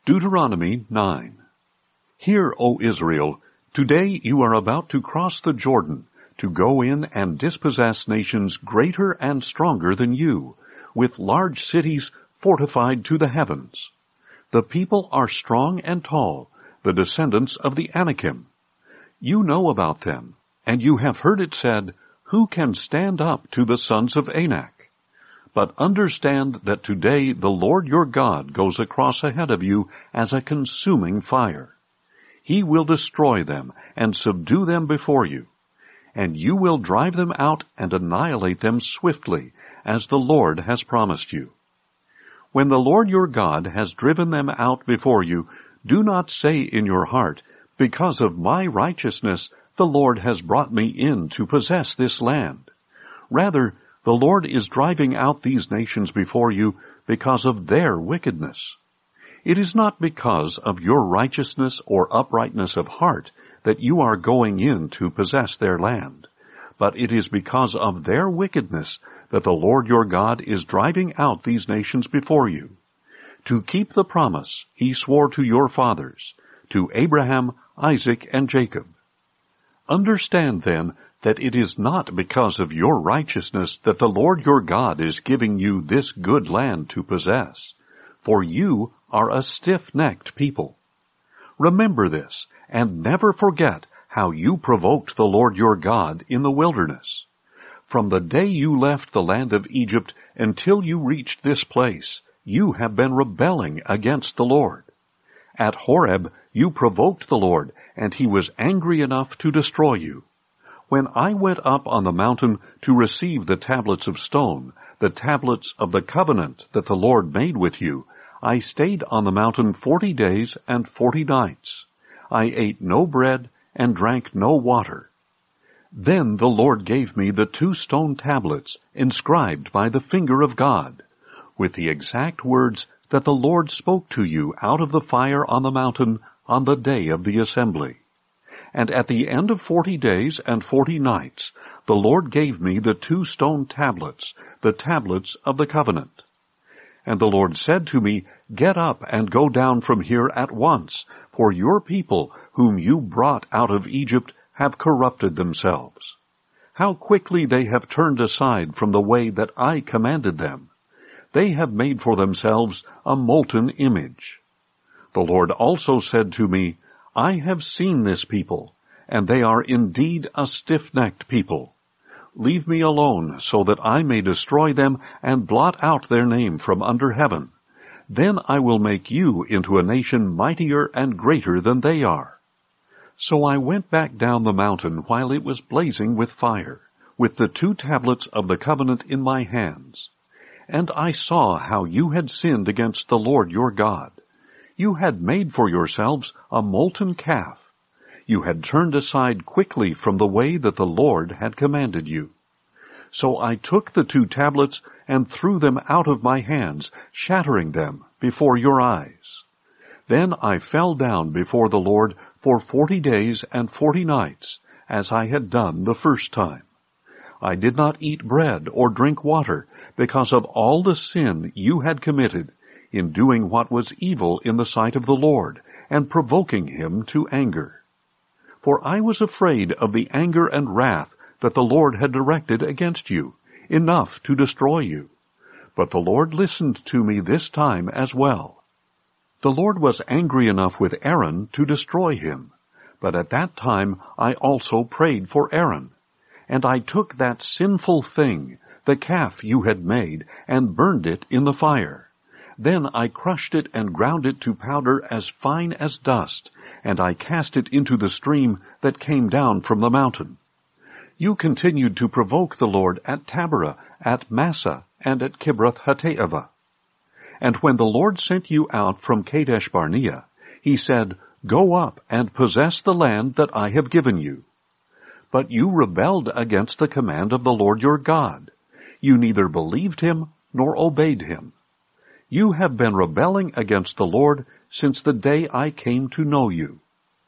Deuteronomy 9. Hear, O Israel, today you are about to cross the Jordan, to go in and dispossess nations greater and stronger than you, with large cities fortified to the heavens. The people are strong and tall, the descendants of the Anakim. You know about them, and you have heard it said, Who can stand up to the sons of Anak? But understand that today the Lord your God goes across ahead of you as a consuming fire. He will destroy them and subdue them before you, and you will drive them out and annihilate them swiftly, as the Lord has promised you. When the Lord your God has driven them out before you, do not say in your heart, Because of my righteousness the Lord has brought me in to possess this land. Rather, the Lord is driving out these nations before you because of their wickedness. It is not because of your righteousness or uprightness of heart that you are going in to possess their land, but it is because of their wickedness that the Lord your God is driving out these nations before you, to keep the promise he swore to your fathers, to Abraham, Isaac, and Jacob. Understand then that it is not because of your righteousness that the Lord your God is giving you this good land to possess, for you are a stiff-necked people. Remember this, and never forget how you provoked the Lord your God in the wilderness. From the day you left the land of Egypt until you reached this place, you have been rebelling against the Lord. At Horeb you provoked the Lord, and he was angry enough to destroy you. When I went up on the mountain to receive the tablets of stone, the tablets of the covenant that the Lord made with you, I stayed on the mountain 40 days and 40 nights. I ate no bread and drank no water. Then the Lord gave me the 2 stone tablets inscribed by the finger of God, with the exact words that the Lord spoke to you out of the fire on the mountain on the day of the assembly. And at the end of 40 days and 40 nights, the Lord gave me the 2 stone tablets, the tablets of the covenant. And the Lord said to me, Get up and go down from here at once, for your people, whom you brought out of Egypt, have corrupted themselves. How quickly they have turned aside from the way that I commanded them. They have made for themselves a molten image. The Lord also said to me, I have seen this people, and they are indeed a stiff-necked people. Leave me alone, so that I may destroy them and blot out their name from under heaven. Then I will make you into a nation mightier and greater than they are. So I went back down the mountain while it was blazing with fire, with the 2 tablets of the covenant in my hands. And I saw how you had sinned against the Lord your God. You had made for yourselves a molten calf. You had turned aside quickly from the way that the Lord had commanded you. So I took the 2 tablets and threw them out of my hands, shattering them before your eyes. Then I fell down before the Lord for 40 days and 40 nights, as I had done the first time. I did not eat bread or drink water, because of all the sin you had committed, in doing what was evil in the sight of the Lord, and provoking him to anger. For I was afraid of the anger and wrath that the Lord had directed against you, enough to destroy you. But the Lord listened to me this time as well. The Lord was angry enough with Aaron to destroy him, but at that time I also prayed for Aaron. And I took that sinful thing, the calf you had made, and burned it in the fire. Then I crushed it and ground it to powder as fine as dust, and I cast it into the stream that came down from the mountain. You continued to provoke the Lord at Taberah, at Massah, and at Kibroth-Hattaavah. And when the Lord sent you out from Kadesh-barnea, he said, Go up and possess the land that I have given you. But you rebelled against the command of the Lord your God. You neither believed him nor obeyed him. You have been rebelling against the Lord since the day I came to know you.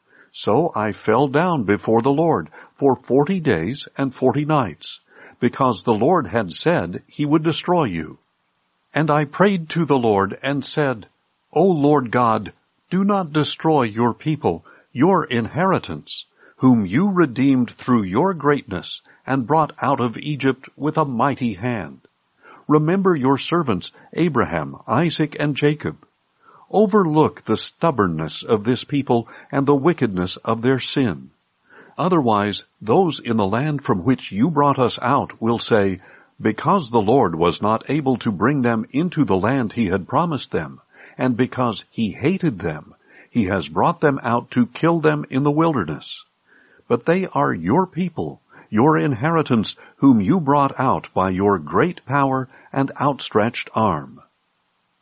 So I fell down before the Lord for 40 days and 40 nights, because the Lord had said he would destroy you. And I prayed to the Lord and said, O Lord God, Do not destroy your people, your inheritance, whom you redeemed through your greatness and brought out of Egypt with a mighty hand. Remember your servants Abraham, Isaac, and Jacob. Overlook the stubbornness of this people and the wickedness of their sin. Otherwise, those in the land from which you brought us out will say, because the Lord was not able to bring them into the land he had promised them, and because he hated them, he has brought them out to kill them in the wilderness. But they are your people, your inheritance, whom you brought out by your great power and outstretched arm.